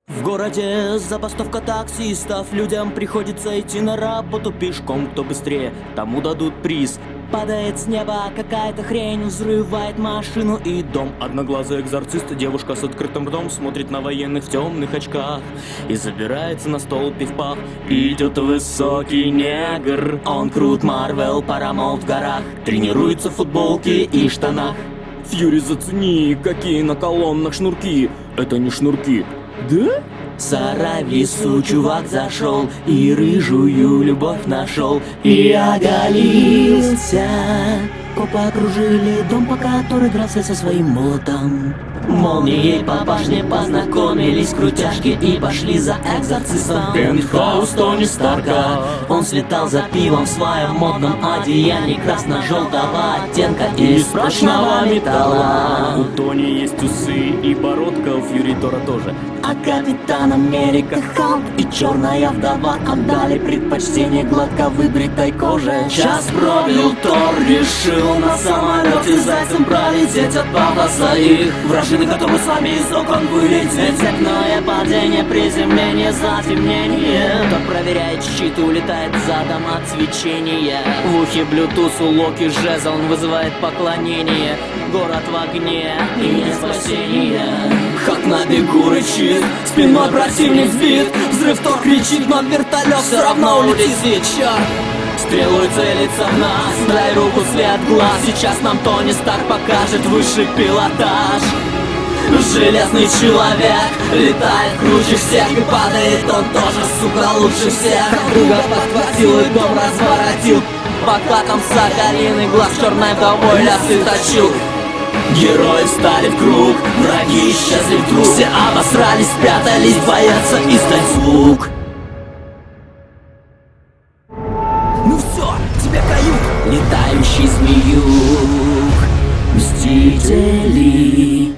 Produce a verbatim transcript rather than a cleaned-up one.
В городе забастовка таксистов. Людям приходится идти на работу пешком. Кто быстрее, тому дадут приз. Падает с неба какая-то хрень, взрывает машину и дом. Одноглазый экзорцист, девушка с открытым ртом, смотрит на военных в темных очках и забирается на стол пивпах. Идет высокий негр, он крут, Марвел, Paramount в горах, тренируется в футболке и штанах. Фьюри, зацени, какие на колоннах шнурки. Это не шнурки, да? С Аравису чувак зашел и рыжую любовь нашел и оголился. Копы окружили дом, пока который дрался со своим молотом. Молнией по башне познакомились крутяшки и пошли за экзорцистом. Пентхаус Тони Старка. Он слетал за пивом в своем модном одеянии красно-желтого оттенка из прочного металла. У Тони есть усы и бородка, у Фьюри Тора тоже. А Капитан Америка, Халк и Черная Вдова отдали предпочтение гладко выбритой коже. Час пробил, Тор решил на самолете зайцем пролететь от пафоса их. Вражины готовы с вами из окон вылететь. Окное падение, приземление, затемнение. Тот проверяет щит и улетает задом от свечения. В ухе Bluetooth у Локи жезл, он вызывает поклонение. Город в огне и нет спасения. Хак на бегу рычит, спиной противник сбит. Взрыв, Тор кричит, но вертолет все равно улетит. Черт! Стрелой целится в нас, дай руку, свет глаз. Сейчас нам Тони Старк покажет высший пилотаж. Железный человек летает круче всех и падает он тоже, сука, лучше всех. Друга подхватил и дом разворотил, пока там соколиный глаз черной вдовой лясы точил. Герои встали в круг, враги исчезли вдруг. Все обосрались, спрятались, боятся издать звук. Ну все, тебе кают. Летающий змеюк, мстители.